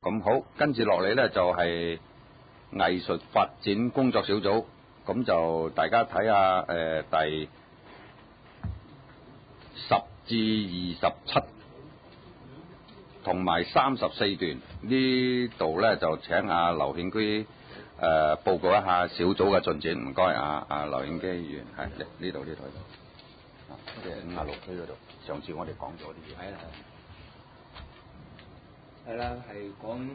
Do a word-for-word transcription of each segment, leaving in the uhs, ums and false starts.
咁好，跟住落嚟呢，就係藝術發展工作小組，咁就大家睇下誒、呃、第十至二十七同埋三十四段呢度呢，就請阿劉慶基誒、呃、報告一下小組嘅進展。唔該，阿阿劉慶基議員，係呢度呢度，即係五十六區嗰度。上次我哋講咗啲嘢。 係啦係。係啦，係講。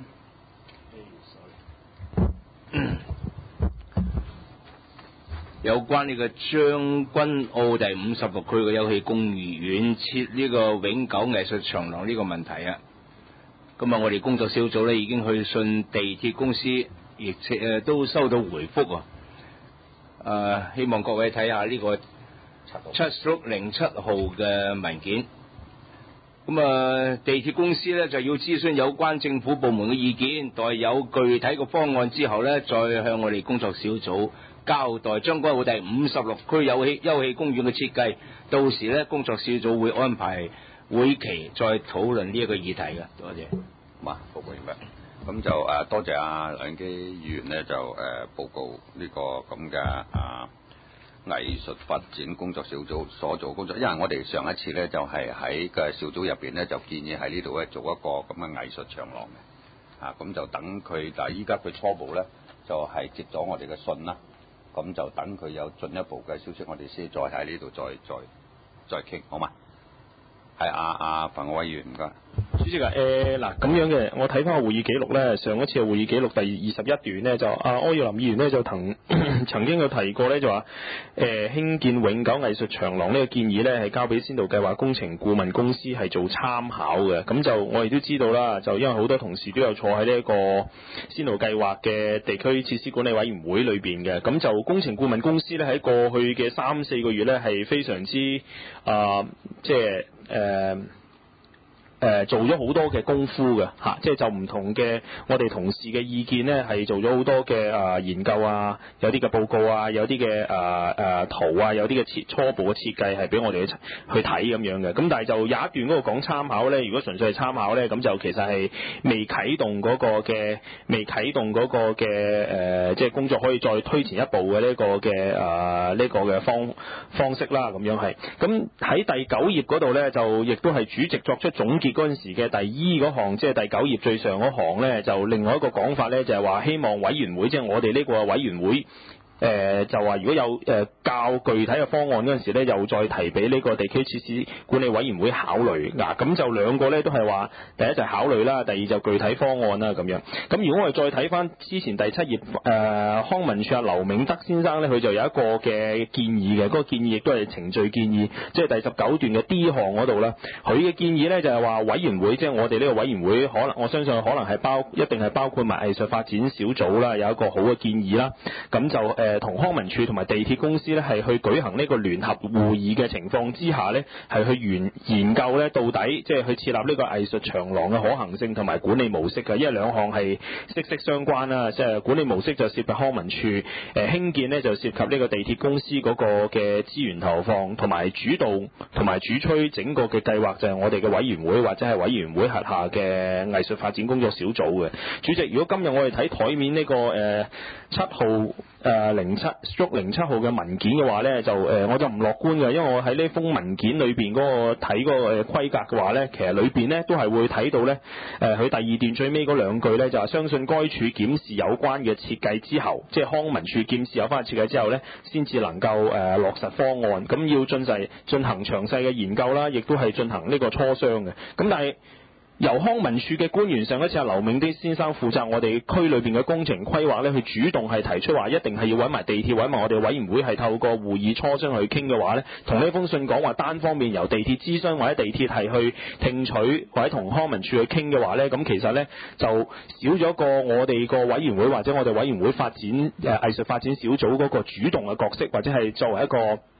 有關呢個將軍澳第五十六區嘅休憩公園設呢個永久藝術長廊呢個問題啊，咁啊，我哋工作小組咧已經去信地鐵公司，亦誒都收到回覆啊。誒、呃，希望各位睇下呢個七六零七號嘅文件。咁啊，地鐵公司咧就要諮詢有關政府部門嘅意見，待有具體嘅方案之後咧，再向我哋工作小組交代將軍澳第五十六區有氣休憩公園嘅設計。到時咧，工作小組會安排會期再討論呢一個議題嘅。多謝。 哇，報告完畢。咁就誒、呃、多謝阿梁基議員咧，就誒、呃、報告呢個咁嘅啊藝術發展工作小組所做工作。因為我哋上一次咧就係喺個小組入邊咧就建議喺呢度咧做一個咁嘅藝術長廊嘅，啊咁就等佢，但係依家佢初步咧就係、是、接咗我哋嘅信啦，咁就等佢有進一步嘅消息，我哋先再喺呢度再再再傾，好嘛？係阿阿范國威議員，唔該。 主席啊，誒嗱咁樣嘅，我睇翻個會議記錄咧，上一次嘅會議記錄第二十一段咧，就阿柯耀林議員咧就曾曾經有提過咧，就話誒興建永久藝術長廊呢個建議咧係交俾先導計劃工程顧問公司係做參考嘅。咁就我亦都知道啦，就因為好多同事都有坐喺呢一個先導計劃嘅地區設施管理委員會裏邊嘅。咁就工程顧問公司咧喺過去嘅三四個月咧係非常之啊、呃，即係誒。呃誒、呃、做咗好多嘅功夫嘅嚇、啊，即係就唔同嘅我哋同事嘅意見呢，係做咗好多嘅啊、呃、研究啊，有啲嘅報告啊，有啲嘅啊啊圖啊，有啲嘅設初步嘅設計係俾我哋去去睇咁樣嘅。咁但係就有一段嗰個講參考呢，如果純粹係參考呢，咁就其實係未啟動嗰個嘅未啟動嗰個嘅誒、呃，即係工作可以再推前一步嘅呢個嘅啊呢個嘅方方式啦，咁樣係。咁喺第九頁嗰度呢，就亦都係主席作出總結。嗰陣時嘅第 E 嗰行，即係第九頁最上嗰行呢，就另外一個講法呢，就係話希望委員會，即係我哋呢個委員會。誒、呃、就話如果有誒、呃、較具體嘅方案嗰陣時咧，又再提俾呢個地區設施管理委員會考慮。嗱、啊，咁就兩個咧都係話，第一就考慮啦，第二就具體方案啦咁樣。咁如果我哋再睇翻之前第七頁，誒、呃、康文署阿劉銘德先生咧，佢就有一個嘅建議嘅，嗰、那個建議亦都係程序建議，即係第十九段嘅 D 項嗰度啦。佢嘅建議咧就係、是、話委員會，即、就、係、是、我哋呢個委員會，可能我相信可能係包一定係包括埋藝術發展小組啦，有一個好嘅建議啦。咁就誒。呃誒同康文署同埋地鐵公司咧係去舉行呢個聯合會議嘅情況之下咧，係去研研究咧到底即係去設立呢個藝術長廊嘅可行性同埋管理模式嘅，因為兩項係息息相關啦。即係管理模式就涉及康文署，誒興建咧就涉及呢個地鐵公司嗰個嘅資源投放，同埋主導同埋主催整個嘅計劃就係我哋嘅委員會或者係委員會轄下嘅藝術發展工作小組嘅。主席，如果今日我哋睇台面呢個誒七號誒零七 stroke 零七號嘅文件嘅話咧，就誒、呃、我就唔樂觀嘅，因為我喺呢封文件裏邊嗰個睇嗰個誒規格嘅話咧，其實裏邊咧都係會睇到咧，誒、呃、佢第二段最尾嗰兩句咧就係相信該處檢視有關嘅設計之後，即係康文署檢視有關嘅設計之後咧，先至能夠誒、呃、落實方案。咁要進行進行詳細嘅研究啦，亦都係進行呢個磋商嘅。咁但係由康文署嘅官員上一次阿劉銘德先生負責我哋區裏邊嘅工程規劃咧，去主動係提出話一定係要揾埋地鐵揾埋我哋委員會係透過會議磋商去傾嘅話咧，同呢封信講話單方面由地鐵諮詢或者地鐵係去聽取或者同康文署去傾嘅話咧，咁其實咧就少咗個我哋個委員會或者我哋委員會發展誒藝術發展小組嗰個主動嘅角色，或者係作為一個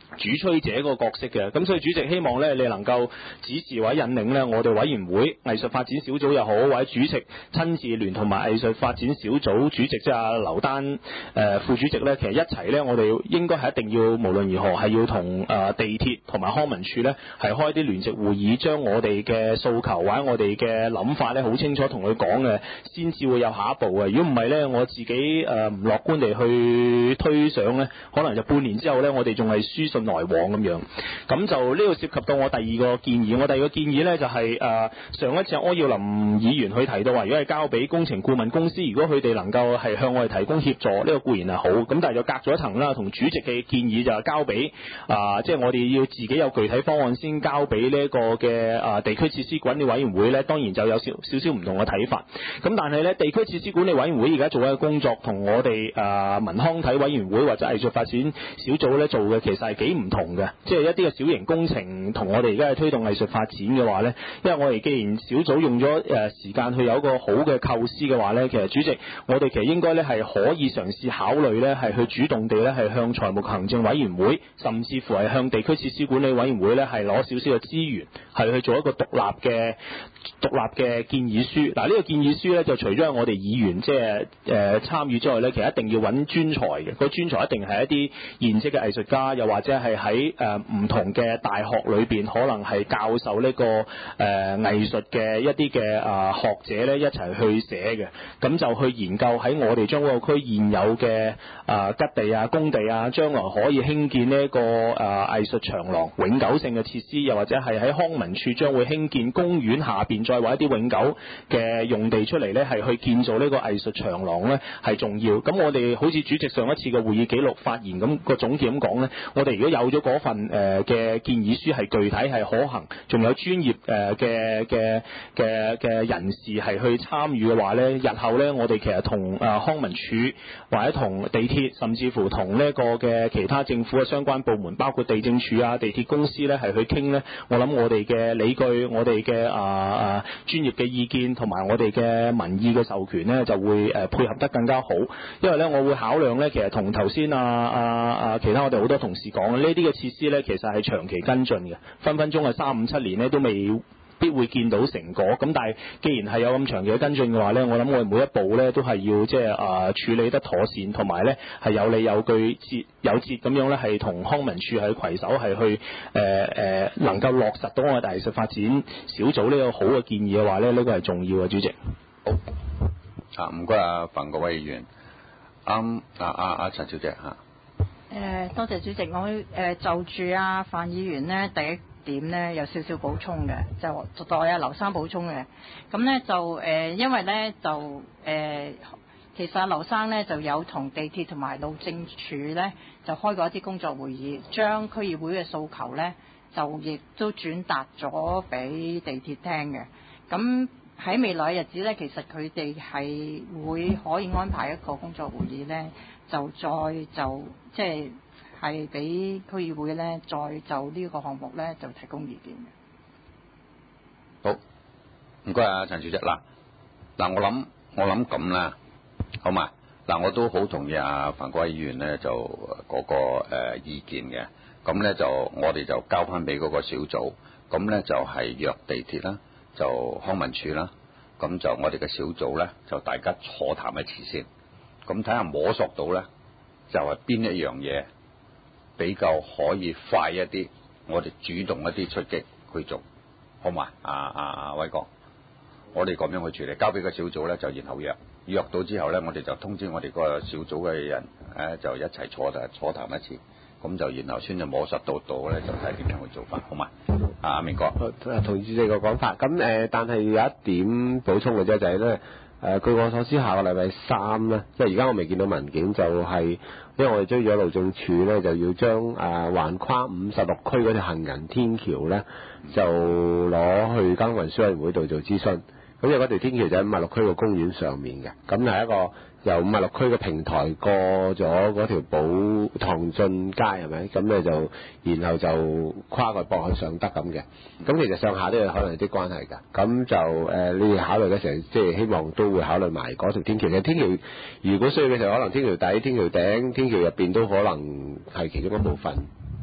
主催者嗰個角色嘅。咁所以主席希望咧，你能夠指示或者引領咧，我哋委員會藝術發展小組又好，或者主席親自聯同埋藝術發展小組主席即係阿劉丹誒、呃、副主席咧，其實一齊咧，我哋應該係一定要無論如何係要同誒、呃、地鐵同埋康文署咧係開啲聯席會議，將我哋嘅訴求或者我哋嘅諗法咧好清楚同佢講嘅，先至會有下一步嘅。如果唔係咧，我自己誒唔樂觀地去推想咧，可能就半年之後咧，我哋仲係書信來往咁樣。咁就呢個涉及到我第二個建議，我第二個建議咧就係、是、誒、呃、上一次柯耀林議員去提到話，如果係交俾工程顧問公司，如果佢哋能夠係向我哋提供協助，呢、這個固然係好。咁但係就隔咗一層啦，同主席嘅建議就係交俾啊，即、呃、係、就是、我哋要自己有具體方案先交俾呢一個嘅啊、呃、地區設施管理委員會咧，當然就有少少少唔同嘅睇法。咁但係咧，地區設施管理委員會而家做嘅工作同我哋啊文康體委員會或者藝術發展小組咧做嘅其實係幾唔同嘅。即係一啲嘅小型工程同我哋而家係推動藝術發展嘅話咧，因為我哋既然小組用咗誒時間去有一個好嘅構思嘅話咧，其實主席我哋其實應該咧係可以嘗試考慮咧係去主動地咧係向財務行政委員會，甚至乎係向地區設施管理委員會咧係攞少少嘅資源，係去做一個獨立嘅獨立嘅建議書。嗱、這、呢個建議書咧就除咗係我哋議員即係誒參與之外咧，其實一定要揾專才嘅，個專才一定係一啲現職嘅藝術家，又或者係喺誒唔同嘅大學裏邊可能係教授呢、這個誒、呃、藝術嘅一啲嘅啊學者咧一齊去寫嘅，咁就去研究喺我哋將軍澳區現有嘅啊吉地啊工地啊，將來可以興建呢一個啊藝術長廊永久性嘅設施，又或者係喺康文署將會興建公園下邊再揾一啲永久嘅用地出嚟咧，係去建造呢個藝術長廊咧係重要。咁我哋好似主席上一次嘅會議記錄發言咁個總結咁講咧，我哋如果有咗嗰份誒嘅建議書係具體係可行，仲有專業誒嘅嘅嘅嘅人士係去參與嘅話咧，日後咧我哋其實同啊康文署或者同地鐵，甚至乎同呢個嘅其他政府嘅相關部門，包括地政署啊、地鐵公司咧係去傾咧，我諗我哋嘅理據、我哋嘅啊啊專業嘅意見同埋我哋嘅民意嘅授權咧，就會誒配合得更加好。因為咧，我會考量咧，其實同頭先啊啊啊其他我哋好多同事講嘅呢啲嘅設施咧，其實係長期跟進嘅，分分鐘係三五七年咧都未必會見到成果。咁但係既然係有咁長期嘅跟進嘅話咧，我諗我哋每一步咧都係要即係啊處理得妥善，同埋咧係有理有據、節有節咁樣咧，係同康文署係攜手係去誒誒、呃呃、能夠落實到我哋藝術發展小組呢個好嘅建議嘅話咧，呢、這個係重要嘅，主席。 好啊，唔該啊，范國威議員。啱啊啊啊陳小姐嚇。 誒、呃、多謝主席，我誒、呃、就住啊范議員呢第一點呢有少少補充嘅，就代阿劉生補充嘅。咁呢就誒、呃、因為呢就誒、呃、其實阿劉生呢就有同地鐵同埋路政署呢就開過一啲工作會議，將區議會嘅訴求呢就亦都轉達咗俾地鐵聽嘅。咁喺未來嘅日子呢，其實佢哋係會可以安排一個工作會議呢，就再就即係係俾區議會呢，再就呢個項目呢，就提供意見嘅。 好，唔該啊陳小姐。嗱嗱，我諗我諗咁啦，好嘛？嗱，我都好同意啊范國威議員呢，就嗰、嗰個誒、呃、意見嘅。咁呢，就我哋就交翻俾嗰個小組，咁呢，就係約地鐵啦。就康文署啦，咁就我哋嘅小組呢，就大家坐談一次先，咁睇下摸索到呢，就係、是、邊一樣嘢比較可以快一啲，我哋主動一啲出擊去做，好嘛？啊啊啊，威哥，我哋咁樣去處理，交俾個小組呢，就然後約約到之後呢，我哋就通知我哋個小組嘅人，誒就一齊坐談坐談一次。咁就然後先就摸實到到咧，就睇點樣去做法，好嘛？啊，阿明哥， 同意主席個講法。咁誒、呃，但係有一點補充嘅啫，就係咧誒，據我所知，下個禮拜三咧，即係而家我未見到文件，就係、是、因為我哋追咗路政署咧，就要將誒橫跨五十六區嗰條行人天橋咧，就攞去交通運輸委員會度做諮詢。咁因為嗰條天橋就喺五十六區個公園上面嘅，咁係一個由五十六區嘅平台過咗嗰條寶唐俊街係咪？咁咧就然後就跨過駁去上德咁嘅。咁其實上下都有可能有啲關係㗎。咁就誒、呃，你哋考慮嘅時候，即係希望都會考慮埋嗰條天橋。其實天橋如果需要嘅時候，可能天橋底、天橋頂、天橋入邊都可能係其中一部分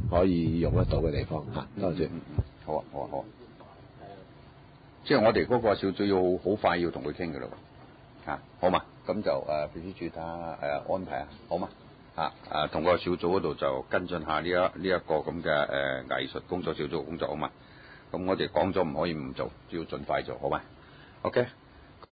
可以用得到嘅地方嚇。多謝。 嗯嗯，好啊好啊好啊。即係我哋嗰個小組要好快要同佢傾嘅咯，嚇好嘛？咁就誒秘書處睇下誒安排啊，好嘛？嚇誒同個小組嗰度就跟進下呢一呢一個咁嘅誒藝術工作小組工作好嘛？咁我哋講咗唔可以唔做，要盡快做好嘛？OK。